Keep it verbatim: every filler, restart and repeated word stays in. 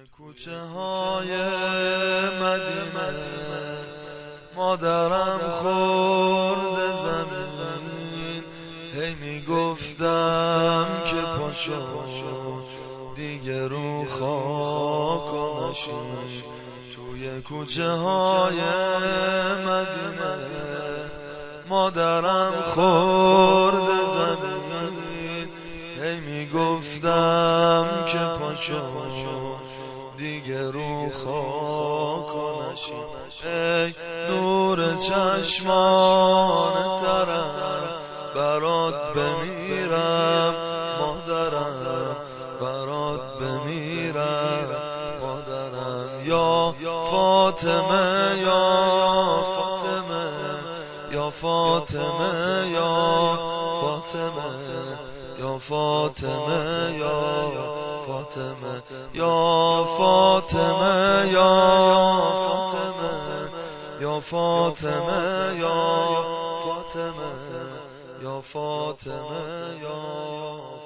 کوچه های مدینه مادرم خورد زمین، هی میگفتم که پاشو دیگه رو خاک و نشین. توی کوچه های مدینه مادرم خورد زمین، هی میگفتم که پاشو دیگه رو خاک و نشین. ای نور چشمان ترم برات بمیرم مادرم، برات بمیرم مادرم. یا فاطمه یا فاطمه یا فاطمه یا فاطمه یا فاطمه یا فاطمه یا فاطمه یا فاطمه یا فاطمه یا فاطمه یا فاطمه یا